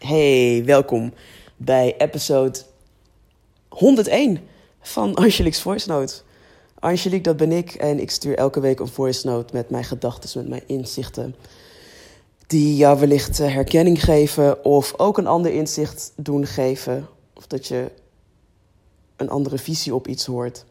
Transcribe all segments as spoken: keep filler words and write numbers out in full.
Hey, welkom bij episode honderdéén van Angelique's Voice Note. Angelique, dat ben ik en ik stuur elke week een voice note met mijn gedachten, met mijn inzichten. Die jou wellicht herkenning geven of ook een ander inzicht doen geven. Of dat je een andere visie op iets hoort.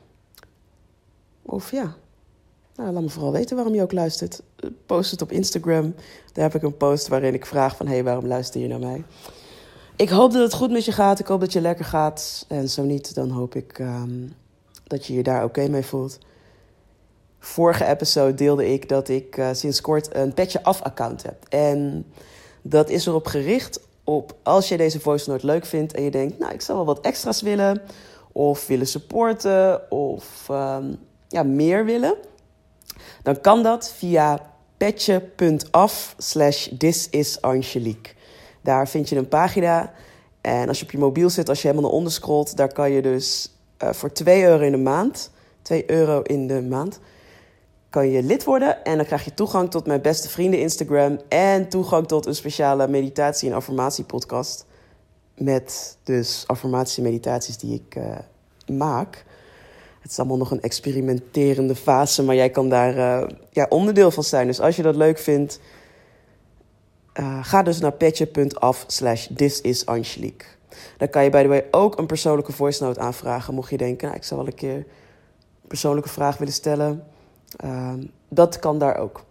Of ja, nou, laat me vooral weten waarom je ook luistert. Post het op Instagram. Daar heb ik een post waarin ik vraag van... hey, waarom luister je naar mij? Ik hoop dat het goed met je gaat. Ik hoop dat je lekker gaat. En zo niet, dan hoop ik um, dat je je daar oké mee voelt. Vorige episode deelde ik dat ik uh, sinds kort een Petje Af account heb. En dat is erop gericht op als je deze voice note leuk vindt... en je denkt, nou, ik zou wel wat extra's willen... of willen supporten of um, ja, meer willen... dan kan dat via petje.af slash thisisangelique. Daar vind je een pagina. En als je op je mobiel zit, als je helemaal naar onder scrolt... daar kan je dus uh, voor twee euro in de maand... twee euro in de maand... kan je lid worden. En dan krijg je toegang tot mijn beste vrienden Instagram... en toegang tot een speciale meditatie- en affirmatiepodcast... met dus affirmaties en meditaties die ik uh, maak... Het is allemaal nog een experimenterende fase, maar jij kan daar uh, ja, onderdeel van zijn. Dus als je dat leuk vindt, uh, ga dus naar petje.af slash thisisangelique. Dan kan je by the way ook een persoonlijke voice note aanvragen. Mocht je denken, nou, ik zou wel een keer een persoonlijke vraag willen stellen. Uh, dat kan daar ook.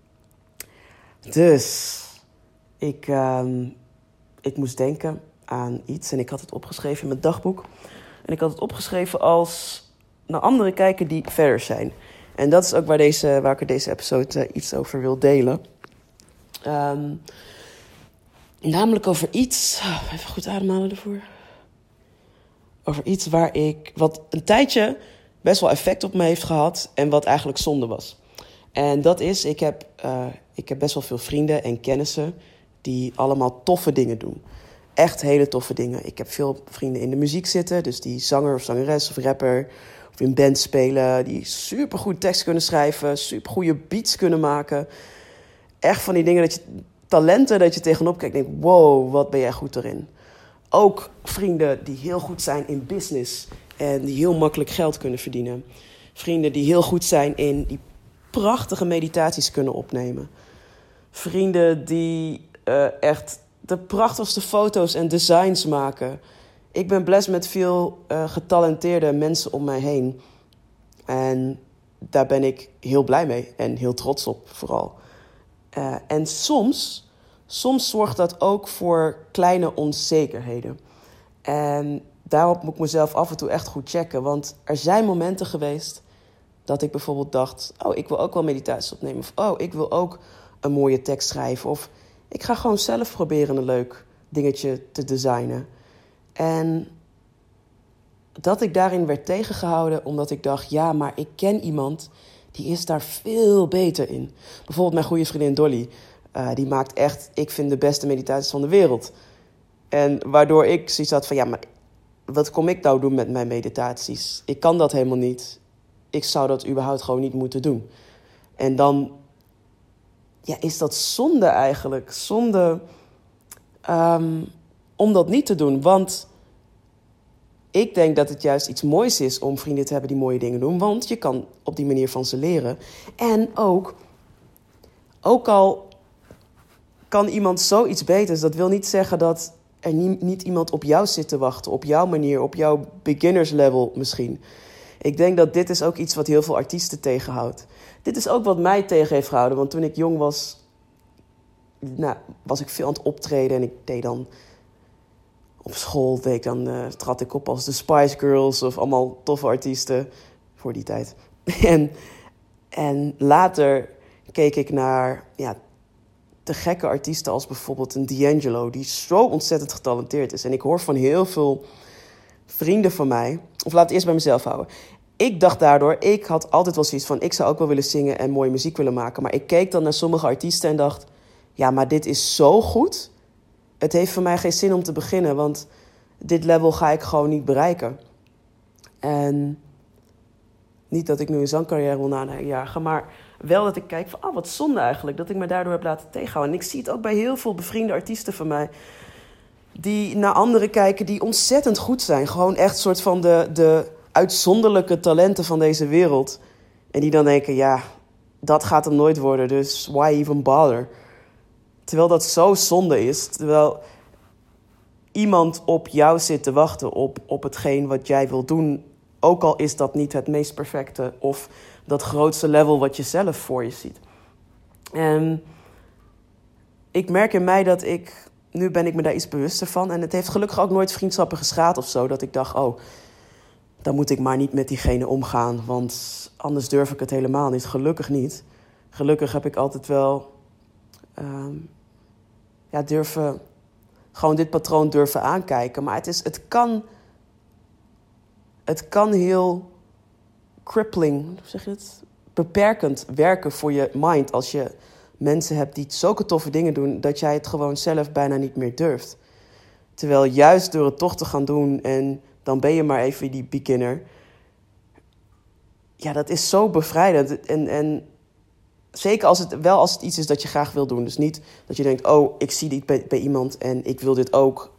Dus, ik, uh, ik moest denken aan iets en ik had het opgeschreven in mijn dagboek. En ik had het opgeschreven als... naar anderen kijken die verder zijn. En dat is ook waar, deze, waar ik er deze episode uh, iets over wil delen. Um, namelijk over iets... Oh, even goed ademhalen ervoor. Over iets waar ik... wat een tijdje best wel effect op me heeft gehad... en wat eigenlijk zonde was. En dat is, ik heb, uh, ik heb best wel veel vrienden en kennissen... die allemaal toffe dingen doen. Echt hele toffe dingen. Ik heb veel vrienden in de muziek zitten... dus die zanger of zangeres of rapper... of in band spelen, die supergoed tekst kunnen schrijven... supergoeie beats kunnen maken. Echt van die dingen, dat je talenten dat je tegenop kijkt... denkt, wow, wat ben jij goed erin. Ook vrienden die heel goed zijn in business... en die heel makkelijk geld kunnen verdienen. Vrienden die heel goed zijn in die prachtige meditaties kunnen opnemen. Vrienden die uh, echt de prachtigste foto's en designs maken... Ik ben blessed met veel uh, getalenteerde mensen om mij heen. En daar ben ik heel blij mee en heel trots op vooral. Uh, en soms, soms zorgt dat ook voor kleine onzekerheden. En daarop moet ik mezelf af en toe echt goed checken. Want er zijn momenten geweest dat ik bijvoorbeeld dacht... oh, ik wil ook wel meditaties opnemen. Of oh, ik wil ook een mooie tekst schrijven. Of ik ga gewoon zelf proberen een leuk dingetje te designen. En dat ik daarin werd tegengehouden omdat ik dacht... ja, maar ik ken iemand die is daar veel beter in. Bijvoorbeeld mijn goede vriendin Dolly. Uh, die maakt echt, ik vind, de beste meditaties van de wereld. En waardoor ik zoiets had van... ja, maar wat kom ik nou doen met mijn meditaties? Ik kan dat helemaal niet. Ik zou dat überhaupt gewoon niet moeten doen. En dan ja, is dat zonde eigenlijk. Zonde... Um, om dat niet te doen, want ik denk dat het juist iets moois is om vrienden te hebben die mooie dingen doen. Want je kan op die manier van ze leren. En ook, ook al kan iemand zoiets beters, dat wil niet zeggen dat er niet, niet iemand op jou zit te wachten. Op jouw manier, op jouw beginners level misschien. Ik denk dat dit is ook iets wat heel veel artiesten tegenhoudt. Dit is ook wat mij tegen heeft gehouden. Want toen ik jong was, nou, was ik veel aan het optreden en ik deed dan... Op school deed ik dan, uh, trad ik op als de Spice Girls of allemaal toffe artiesten voor die tijd. en, en later keek ik naar ja, te gekke artiesten als bijvoorbeeld een D'Angelo... die zo ontzettend getalenteerd is. En ik hoor van heel veel vrienden van mij... of laat het eerst bij mezelf houden. Ik dacht daardoor, ik had altijd wel zoiets van... ik zou ook wel willen zingen en mooie muziek willen maken. Maar ik keek dan naar sommige artiesten en dacht... ja, maar dit is zo goed... Het heeft voor mij geen zin om te beginnen, want dit level ga ik gewoon niet bereiken. En niet dat ik nu een zangcarrière wil najagen, maar wel dat ik kijk van, ah, wat zonde eigenlijk, dat ik me daardoor heb laten tegenhouden. En ik zie het ook bij heel veel bevriende artiesten van mij, die naar anderen kijken die ontzettend goed zijn. Gewoon echt soort van de, de uitzonderlijke talenten van deze wereld. En die dan denken, ja, dat gaat hem nooit worden, dus why even bother? Terwijl dat zo zonde is. Terwijl iemand op jou zit te wachten op, op hetgeen wat jij wil doen. Ook al is dat niet het meest perfecte of dat grootste level wat je zelf voor je ziet. En ik merk in mij dat ik... Nu ben ik me daar iets bewuster van. En het heeft gelukkig ook nooit vriendschappen geschaad of zo. Dat ik dacht, oh, dan moet ik maar niet met diegene omgaan. Want anders durf ik het helemaal niet. Gelukkig niet. Gelukkig heb ik altijd wel... Um, ja, durven... Gewoon dit patroon durven aankijken. Maar het, is, het kan... Het kan heel crippling, hoe zeg je het? Beperkend werken voor je mind als je mensen hebt die zulke toffe dingen doen, dat jij het gewoon zelf bijna niet meer durft. Terwijl juist door het toch te gaan doen en dan ben je maar even die beginner. Ja, dat is zo bevrijdend. En, en zeker als het wel als het iets is dat je graag wil doen. Dus niet dat je denkt, oh, ik zie dit bij, bij iemand en ik wil dit ook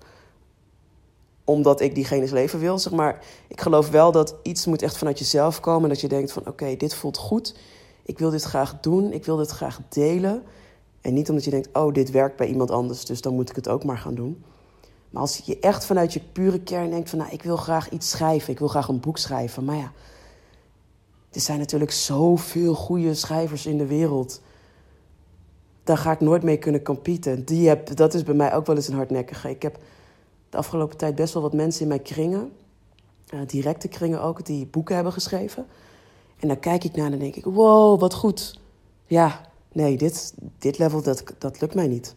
omdat ik diegene's leven wil, zeg maar. Ik geloof wel dat iets moet echt vanuit jezelf komen. Dat je denkt van, oké, okay, dit voelt goed. Ik wil dit graag doen. Ik wil dit graag delen. En niet omdat je denkt, oh, dit werkt bij iemand anders, dus dan moet ik het ook maar gaan doen. Maar als je echt vanuit je pure kern denkt van, nou, ik wil graag iets schrijven. Ik wil graag een boek schrijven. Maar ja, er zijn natuurlijk zoveel goede schrijvers in de wereld. Daar ga ik nooit mee kunnen competen. Die heb, dat is bij mij ook wel eens een hardnekkige. Ik heb de afgelopen tijd best wel wat mensen in mijn kringen, uh, directe kringen ook, die boeken hebben geschreven. En dan kijk ik naar en dan denk ik, wow, wat goed. Ja, nee, dit, dit level, dat, dat lukt mij niet.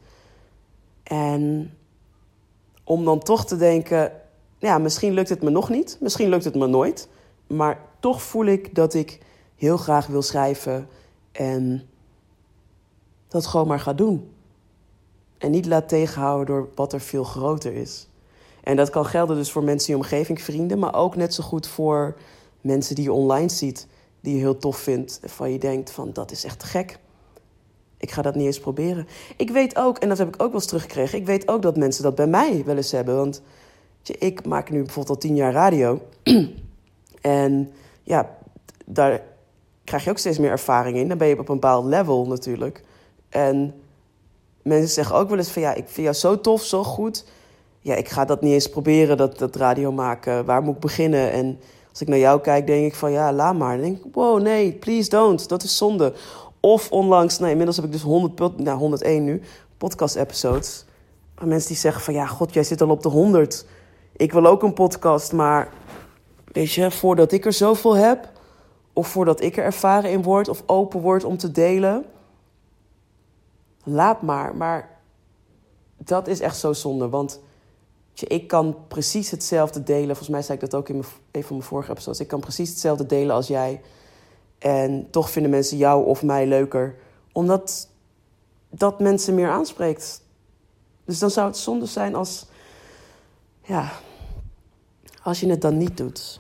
En om dan toch te denken, ja, misschien lukt het me nog niet. Misschien lukt het me nooit. Maar toch voel ik dat ik heel graag wil schrijven en dat gewoon maar ga doen. En niet laat tegenhouden door wat er veel groter is. En dat kan gelden dus voor mensen in je omgeving, vrienden, maar ook net zo goed voor mensen die je online ziet, die je heel tof vindt. Van je denkt van, dat is echt te gek. Ik ga dat niet eens proberen. Ik weet ook, en dat heb ik ook wel eens teruggekregen, ik weet ook dat mensen dat bij mij wel eens hebben. Want ik maak nu bijvoorbeeld al tien jaar radio. En ja, daar krijg je ook steeds meer ervaring in. Dan ben je op een bepaald level natuurlijk. En mensen zeggen ook wel eens van, ja, ik vind jou zo tof, zo goed. Ja, ik ga dat niet eens proberen, dat, dat radio maken. Waar moet ik beginnen? En als ik naar jou kijk, denk ik van, ja, laat maar. Dan denk ik, wow, nee, please don't. Dat is zonde. Of onlangs, nou, inmiddels heb ik dus honderd, nou, honderdéén nu, podcast-episodes. Mensen die zeggen van, ja, god, jij zit al op de honderd. Ik wil ook een podcast, maar weet je, voordat ik er zoveel heb, of voordat ik er ervaren in word, of open word om te delen, laat maar. Maar dat is echt zo zonde, want ik kan precies hetzelfde delen. Volgens mij zei ik dat ook in mijn, een van mijn vorige episodes. Ik kan precies hetzelfde delen als jij. En toch vinden mensen jou of mij leuker. Omdat dat mensen meer aanspreekt. Dus dan zou het zonde zijn als, ja, als je het dan niet doet.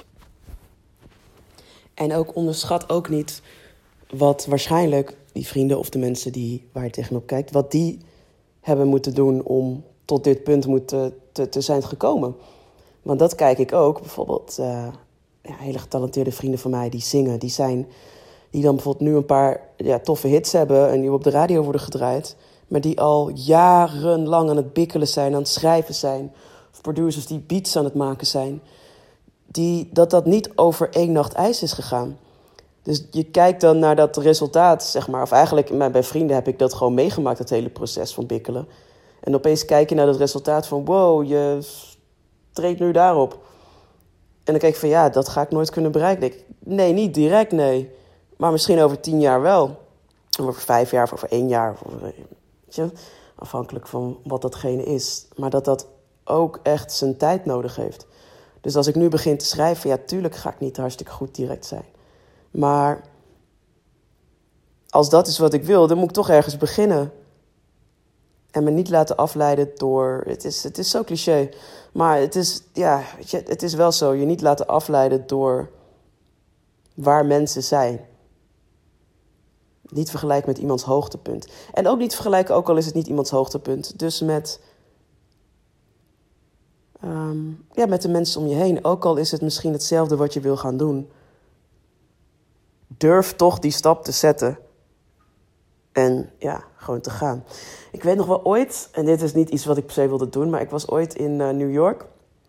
En ook onderschat ook niet wat waarschijnlijk die vrienden of de mensen die, waar je tegenop kijkt, wat die hebben moeten doen om tot dit punt moeten te, te zijn gekomen. Want dat kijk ik ook. Bijvoorbeeld uh, ja, hele getalenteerde vrienden van mij die zingen. Die, zijn, die dan bijvoorbeeld nu een paar ja, toffe hits hebben en die op de radio worden gedraaid. Maar die al jarenlang aan het bikkelen zijn, aan het schrijven zijn. Of producers die beats aan het maken zijn. Die, dat dat niet over één nacht ijs is gegaan. Dus je kijkt dan naar dat resultaat, zeg maar. Of eigenlijk, bij vrienden heb ik dat gewoon meegemaakt, het hele proces van bikkelen. En opeens kijk je naar het resultaat van, wow, je treedt nu daarop. En dan kijk ik van, ja, dat ga ik nooit kunnen bereiken. Ik, nee, niet direct, nee. Maar misschien over tien jaar wel. Of over vijf jaar, of over één jaar. Of, weet je, afhankelijk van wat datgene is. Maar dat dat ook echt zijn tijd nodig heeft. Dus als ik nu begin te schrijven, ja, tuurlijk ga ik niet hartstikke goed direct zijn. Maar als dat is wat ik wil, dan moet ik toch ergens beginnen. En me niet laten afleiden door, het is, het is zo cliché, maar het is, ja, weet je, het is wel zo. Je niet laten afleiden door waar mensen zijn. Niet vergelijken met iemands hoogtepunt. En ook niet vergelijken, ook al is het niet iemands hoogtepunt. Dus met Um, ja, met de mensen om je heen. Ook al is het misschien hetzelfde wat je wil gaan doen. Durf toch die stap te zetten. En ja, gewoon te gaan. Ik weet nog wel ooit, en dit is niet iets wat ik per se wilde doen, maar ik was ooit in uh, New York.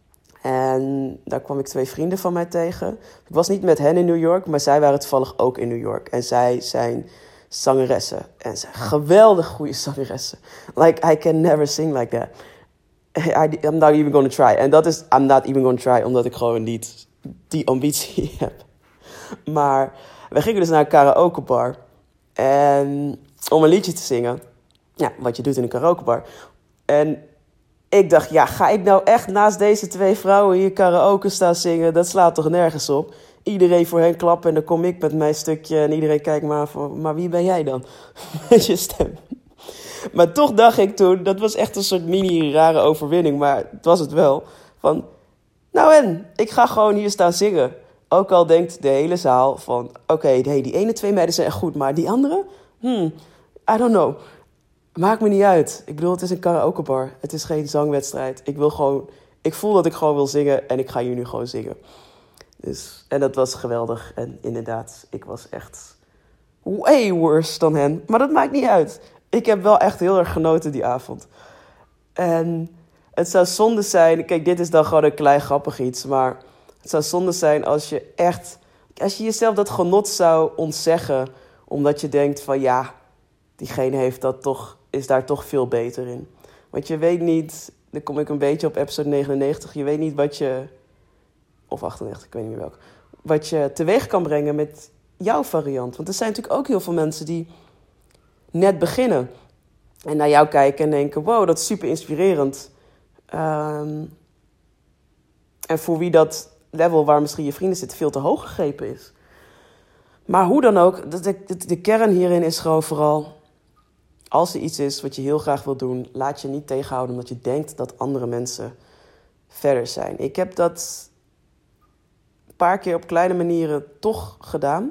En daar kwam ik twee vrienden van mij tegen. Ik was niet met hen in New York, maar zij waren toevallig ook in New York. En zij zijn zangeressen. En ze zijn geweldig goede zangeressen. Like, I can never sing like that. I, I'm not even going to try. En dat is, I'm not even going to try, omdat ik gewoon niet die ambitie heb. Maar we gingen dus naar een karaokebar. En om een liedje te zingen. Ja, wat je doet in een karaokebar. En ik dacht, ja, ga ik nou echt naast deze twee vrouwen hier karaoke staan zingen? Dat slaat toch nergens op? Iedereen voor hen klappen en dan kom ik met mijn stukje. En iedereen kijkt maar van, maar wie ben jij dan? Met je stem. Maar toch dacht ik toen, dat was echt een soort mini-rare overwinning. Maar het was het wel. Van, nou en, ik ga gewoon hier staan zingen. Ook al denkt de hele zaal van, oké, okay, hey, die ene twee meiden zijn echt goed. Maar die andere? Hmm, I don't know. Maakt me niet uit. Ik bedoel, het is een karaokebar. Het is geen zangwedstrijd. Ik wil gewoon, ik voel dat ik gewoon wil zingen en ik ga hier nu gewoon zingen. Dus, en dat was geweldig. En inderdaad, ik was echt way worse dan hen. Maar dat maakt niet uit. Ik heb wel echt heel erg genoten die avond. En het zou zonde zijn, kijk, dit is dan gewoon een klein grappig iets, maar het zou zonde zijn als je echt, als je jezelf dat genot zou ontzeggen, omdat je denkt van ja, diegene heeft dat toch, is daar toch veel beter in. Want je weet niet, dan kom ik een beetje op episode negenennegentig, je weet niet wat je, of achtennegentig, ik weet niet meer welk, wat je teweeg kan brengen met jouw variant. Want er zijn natuurlijk ook heel veel mensen die net beginnen en naar jou kijken en denken, wow, dat is super inspirerend. Um, en voor wie dat level waar misschien je vrienden zitten veel te hoog gegrepen is. Maar hoe dan ook, de, de, de kern hierin is gewoon vooral, als er iets is wat je heel graag wil doen, laat je niet tegenhouden omdat je denkt dat andere mensen verder zijn. Ik heb dat een paar keer op kleine manieren toch gedaan.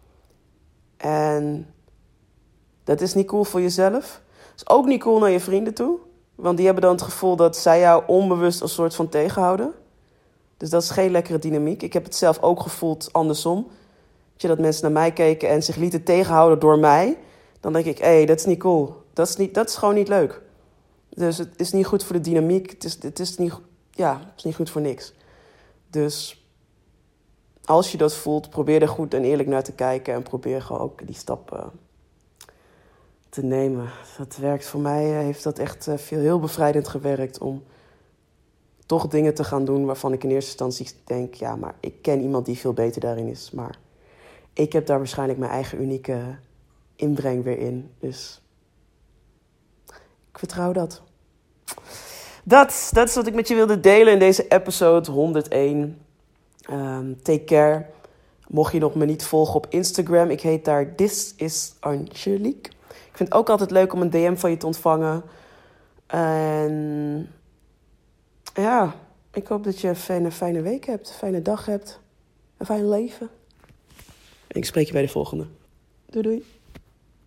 En dat is niet cool voor jezelf. Dat is ook niet cool naar je vrienden toe. Want die hebben dan het gevoel dat zij jou onbewust een soort van tegenhouden. Dus dat is geen lekkere dynamiek. Ik heb het zelf ook gevoeld andersom. Dat mensen naar mij keken en zich lieten tegenhouden door mij. Dan denk ik, hé, hey, dat is niet cool. Dat is, niet, dat is gewoon niet leuk. Dus het is niet goed voor de dynamiek. Het is, het is, niet, ja, het is niet goed voor niks. Dus als je dat voelt, probeer er goed en eerlijk naar te kijken. En probeer gewoon ook die stap uh, te nemen. Dat werkt voor mij, uh, heeft dat echt uh, veel, heel bevrijdend gewerkt om toch dingen te gaan doen waarvan ik in eerste instantie denk, ja, maar ik ken iemand die veel beter daarin is. Maar ik heb daar waarschijnlijk mijn eigen unieke inbreng weer in. Dus ik vertrouw dat. Dat, dat is wat ik met je wilde delen in deze episode honderdéén. Um, take care. Mocht je nog me niet volgen op Instagram, ik heet daar This is Angelique. Ik vind het ook altijd leuk om een D M van je te ontvangen. En ja, ik hoop dat je een fijne, fijne week hebt, een fijne dag hebt, een fijn leven. Ik spreek je bij de volgende. Doei doei.